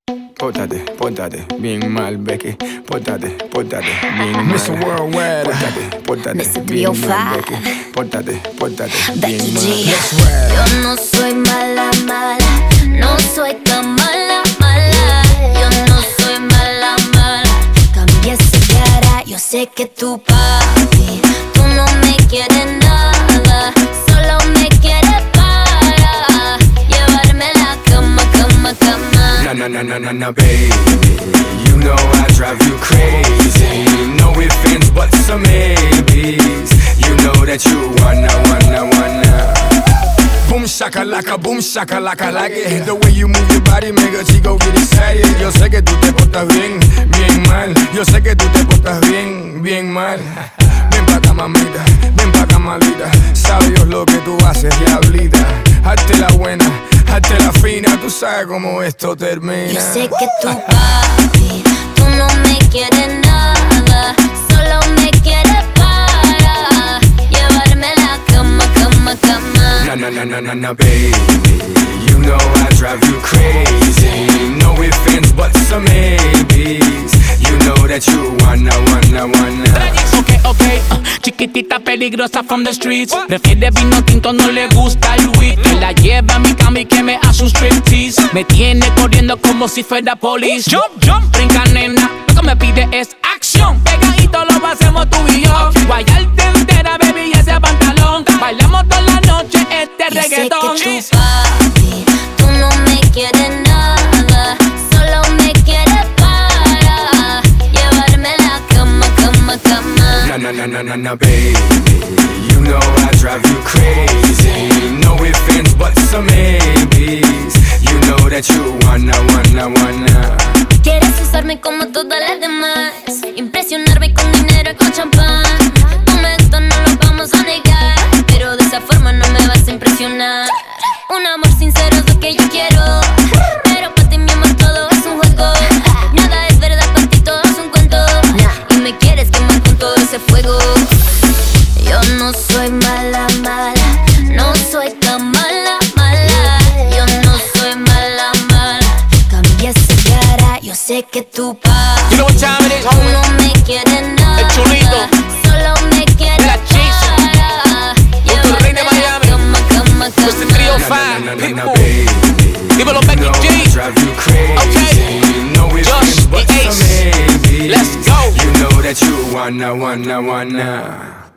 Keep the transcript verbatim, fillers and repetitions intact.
Pórtate, pórtate, bien mal, Becky. Pórtate, pórtate, bien mal. mister Worldwide. Pórtate, pórtate, mister bien three oh mal, five. Becky. Pórtate, pórtate, Becky bien G. mal. Let's ride. Yo no soy mala, mala. No soy tan mala, mala. Yo no soy mala, mala. Cambié esa cara. Yo sé que tu papi, tú no me quieres nada. Solo me quieres para llevarme a la cama, cama, cama. Na na na na na na, baby. You know I drive you crazy. No ifs, ands, buts, or maybes. You know that you wanna, wanna, wanna. Boom shakalaka, boom shakalaka, like it. The way you move your body make a chico get excited. Yo sé que tú te portas bien, bien mal. Yo sé que tú te portas bien, bien mal. Ven pa' acá, mamita, ven pa' acá, malita. Sabe Dios lo que tú haces, diablita. Hazte la buena, hazte la fina. Tú sabes cómo esto termina. Yo sé que tu papi, tú no me quieres nada. Solo me quieres para llevarme a la cama, cama, cama. Na na na na na na, baby. You know I drive you crazy. No ifs, ands, buts, or maybes. You know that you wanna, wanna, wanna. Ok, ok, uh, chiquitita peligrosa from the streets. Prefiere vino tinto, no le gusta el weed. Que la lleva a mi cama y que me hace un striptease. Me tiene corriendo como si fuera police. Jump, jump, brinca nena, lo que me pide es acción. Pegadito lo hacemos tú y yo. Guayarte entera, baby, y ese pantalón. Bailamos toda la noche este Yo reggaetón. sé que tu papi, tú no me quieres nada. Solo me quieres para llevarme a la cama, cama, cama. Na na na na na na, baby. You know I drive you crazy. No ifs, ands, buts, or maybes. You know that you wanna, wanna, wanna. Quieres usarme como todas las demás, impresionarme con dinero y con champán. Momentos no los vamos a negar, pero de esa forma no me vas a impresionar. Un amor sincero es lo que yo quiero, pero para ti mi amor todo es un juego. Nada es verdad, para ti todo es un cuento, y me quieres quemar con todo ese fuego. Yo no soy mala, mala, no soy tan mala, mala. Yo no soy mala, mala. Cambié esa cara, yo sé que tu papi, You know what time it is, tú homie? no me quieres nada. El chulito. Solo me quieres La Chisa. para Con tu rey de llevarme a la Miami. cama, cama, cama. mister three oh Na na five, na na na, Pitbull. baby. Dímelo, You Becky know I G. drive you crazy. Okay. No ifs, Josh, ands, buts, the or Ace. maybes. Let's go. You know that you wanna, wanna, wanna.